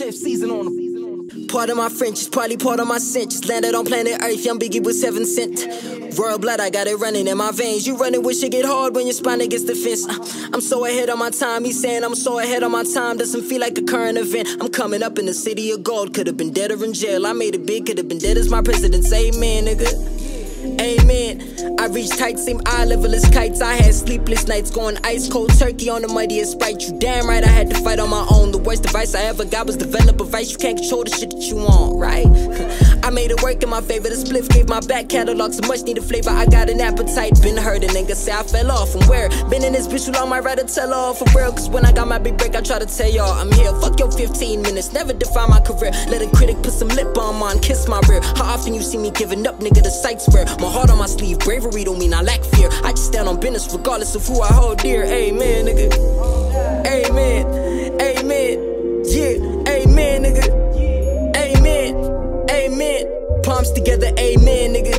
Chef season on them. Part of my French is probably part of my scent. Just landed on planet Earth, young Biggie with 7 cent. Royal blood, I got it running in my veins. You running with shit get hard when your spine against the fence. I'm so ahead of my time, he's saying I'm so ahead of my time. Doesn't feel like a current event. I'm coming up in the city of gold. Could've been dead or in jail. I made it big, could've been dead as my presidents. Amen, nigga. Amen. I reached heights, same eye level as kites. I had sleepless nights, going ice cold turkey on the muddiest Sprite. You damn right I had to fight on my own. The worst advice I ever got was develop a vice. You can't control the shit that you want, right? I made it work in my favor. The spliff gave my back catalog some much needed flavor. I got an appetite, been hurting. Niggas say I fell off from where? Been in this bitch too long, might rather tell off for real. Cause when I got my big break, I try to tell y'all I'm here. Fuck your 15 minutes, never define my career. Let a critic put some lip balm on, kiss my rear. How often you see me giving up, nigga, the sight's rare. My heart on my sleeve, bravery don't mean I lack fear. I just stand on business regardless of who I hold dear. Amen, nigga. Amen. Amen. Yeah. Amen, nigga. Amen. Amen. Palms together. Amen, nigga.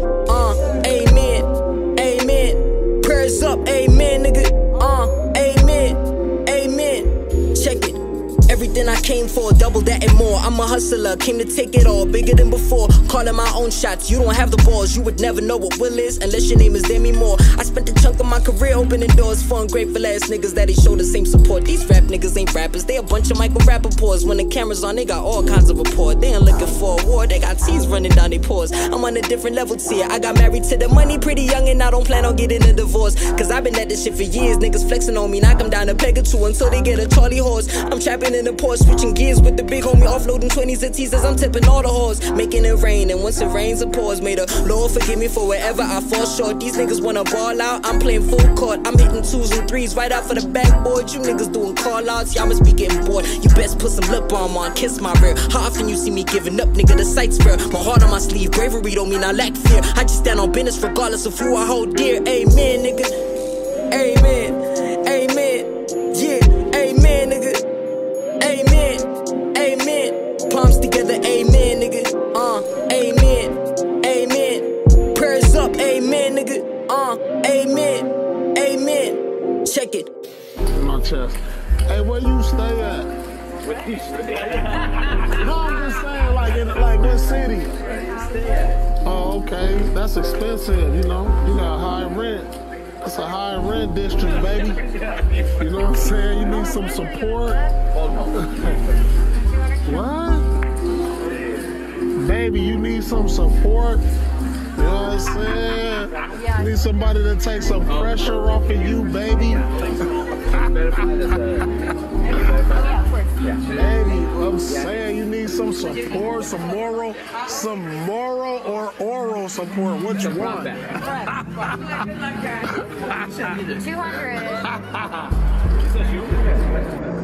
Amen. Amen. Prayers up. Amen, nigga. Amen. Amen. Check it. Everything I came for, double that and more. I'm a hustler, came to take it all, bigger than before. Calling my own shots, you don't have the balls. You would never know what will is, unless your name is Demi Moore. I spent a chunk of my career opening doors for ungrateful ass niggas that ain't show the same support. These rap niggas ain't rappers, they a bunch of Michael Rappaports. When the camera's on, they got all kinds of rapport. They ain't looking for a war, they got tears running down their pores. I'm on a different level tier, I got married to the money pretty young and I don't plan on getting a divorce. Cause I've been at this shit for years, niggas flexing on me, knock them down a peg or two until they get a Charlie horse. I'm trapping in the port, switching gears with the big homie, offloading 20s and teasers. I'm tipping all the whores, making it rain, and once it rains it pours. May the Lord forgive me for wherever I fall short. These niggas wanna ball out, I'm playing full court. I'm hitting 2s and 3s right out for the backboard. You niggas doing call outs, y'all must be getting bored. You best put some lip balm on, kiss my rear. How often you see me giving up, nigga, the sight's rare. My heart on my sleeve, bravery don't mean I lack fear. I just stand on business regardless of who I hold dear. Amen, nigga. Amen. Amen. Yeah. Amen, nigga. Amen. Amen. Palms together. Amen, nigga. Amen. Amen. Prayers up. Amen, nigga. Amen. Amen. Check it. In my chest. Hey, where you stay at? No, I'm just saying, like what city? Oh, okay. That's expensive, you know. You got high rent. It's a high rent district, baby. You know what I'm saying? You need some support. What? Baby, you need some support. You know what I'm saying? You need somebody to take some pressure off of you, baby. Baby, I'm saying you need some support, some moral or oral support. What you want? 200.